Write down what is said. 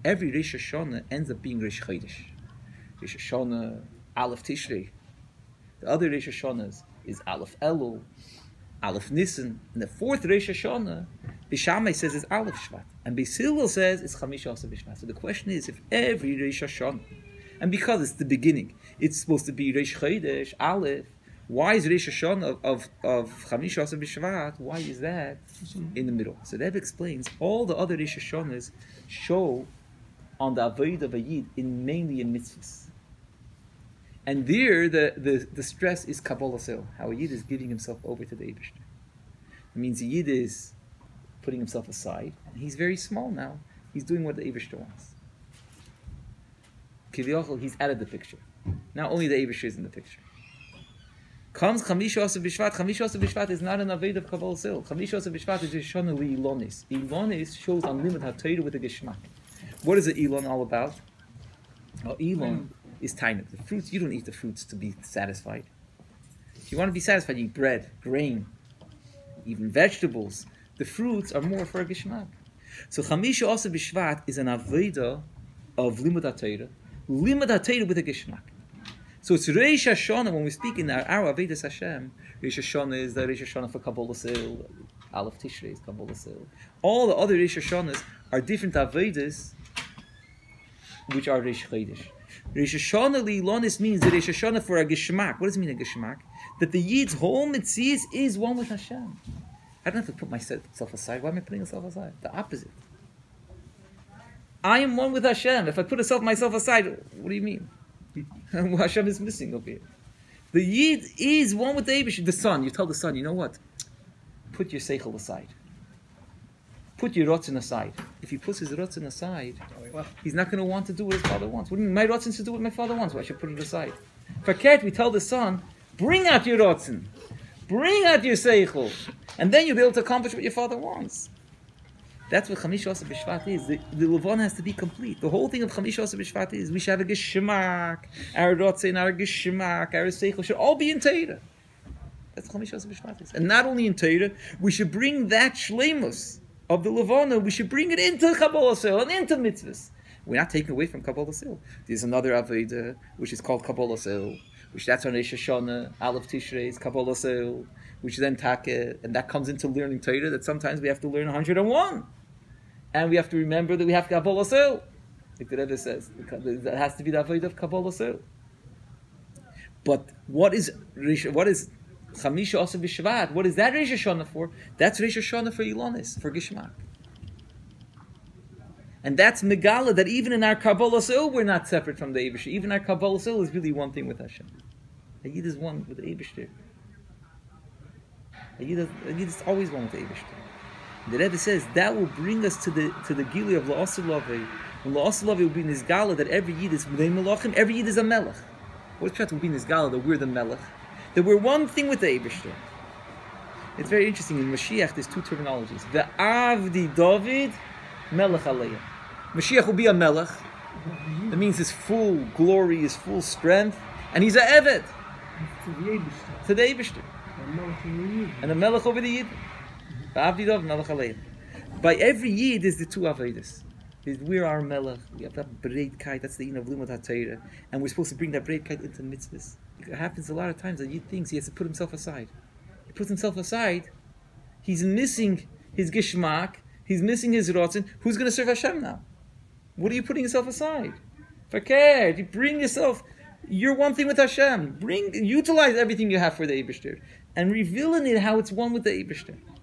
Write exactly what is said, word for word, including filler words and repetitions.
every Rosh Hashanah ends up being Rosh Chodesh. Rosh Hashanah, Aleph Tishrei. The other Rosh Hashanahs is Aleph Elul, Aleph Nisan, and the fourth Rosh Hashanah, Bishamai says is Aleph Shvat, and Beis Hillel says it's Chamisha Asa B'Shvat. So the question is, if every Rosh Hashanah, and because it's the beginning, it's supposed to be Rosh Chodesh, Aleph, why is Rosh Hashanah of, of, of Chamisha Asa B'Shvat, why is that in the middle? So that explains all the other Rosh Hashanahs show on the Avodah of a Yid in mainly in mitzvahs. And there, the, the, the stress is Kabbalah Sil, how a Yid is giving himself over to the Eibishter. It means the Yid is putting himself aside, and he's very small now. He's doing what the Eibishter wants. Kiviyachol, he's out of the picture. Now only the Eibishter is in the picture. Comes Chamisha Asa B'Shvat. Chamisha Asa B'Shvat is not an Aved of Kabbalah Sil. Chamisha Asa B'Shvat is Shana Li Ilonis. Ilonis shows unlimited HaTorah with a Geshmak. What is the Elon all about? Oh, Elon is tiny. The fruits, you don't eat the fruits to be satisfied. If you want to be satisfied, you eat bread, grain, even vegetables. The fruits are more for a Geshmak. So Chamisha Asa B'Shvat is an Aveda of Limud HaTorah. Limud HaTorah with a Geshmak. So it's Rosh Hashanah, when we speak in our, our Avedas Hashem, Rosh Hashanah is the Rosh Hashanah for Kabbalah Sil, Aleph Tishrei is Kabbalah Sil. All the other Rosh Hashanahs are different Avedas, which are Rosh Chodesh. Rosh Hashanah Li'Ilonis means the Rosh Hashanah for a Geshmak. What does it mean a Geshmak? That the Yid's whole Metzias is one with Hashem. I don't have to put myself aside. Why am I putting myself aside? The opposite. I am one with Hashem. If I put myself myself aside, what do you mean? Hashem is missing over here. The Yid is one with the Eibush. The son, you tell the son, you know what? Put your seichel aside. Put your rotzen aside. If he puts his rotzen aside, he's not going to want to do what his father wants. What do you mean? My rotzen should do what my father wants. Why should I put it aside? For Kert, we tell the son, bring out your rotzen. Bring out your seichel. And then you'll be able to accomplish what your father wants. That's what Chamisha Asa B'Shvat is. The, the Levon has to be complete. The whole thing of Chamisha Asa B'Shvat is we should have a Geshmak, our Rotzen, our Geshmak, our Seichel should all be in Torah. That's what Chamisha Asa B'Shvat is. And not only in Torah, we should bring that Shleimus of the Levana, we should bring it into Kabbalah Sil and into mitzvahs. We're not taking away from Kabbalah Sil. There's another Aveda, which is called Kabbalah Sil, which that's on Rosh Hashanah, Aleph Tishrei is Kabbalah Sil, which then Take, and that comes into learning Torah, that sometimes we have to learn one hundred and one. And we have to remember that we have Kabbalah Sil. Like the Rebbe says, that has to be the avodah of Kabbalah Sil. But what is what is Chamisha Asa B'Shvat? What is that Rosh Hashanah for? That's Rosh Hashanah for Ilonis, for Geshmak. And that's Megala, that even in our Kabbalah Sil, we're not separate from the Eibush. Even our Kabbalah Sil is really one thing with Hashem. A Yid is one with the Eibush. A Yid is always one with the Eibush. The Rebbe says that will bring us to the to the Gili of La'asulavi. And La'asulavi will be in this gala that every Yid is Melachim, every Yid is a Melech. What's Pshat will be in this gala that we're the Melech? That we're one thing with the Eibishter. It's very interesting. In Mashiach, there's two terminologies. The Avdi David, Melech Aleya. Mashiach will be a Melech. That means his full glory, his full strength. And he's a Eved. To the Eibishter. And a Melech over the Yid. By every Yid is the two Avedas. We're our Melech. We have that Breitkeit. That's the Yin of Limud HaTorah. And we're supposed to bring that Breitkeit into mitzvahs. It happens a lot of times that Yid thinks he has to put himself aside. He puts himself aside. He's missing his Geshmak. He's missing his Rotzen. Who's going to serve Hashem now? What are you putting yourself aside? Fakir, you bring yourself. You're one thing with Hashem. Bring, utilize everything you have for the Eibishter. And reveal in it how it's one with the Eibishter.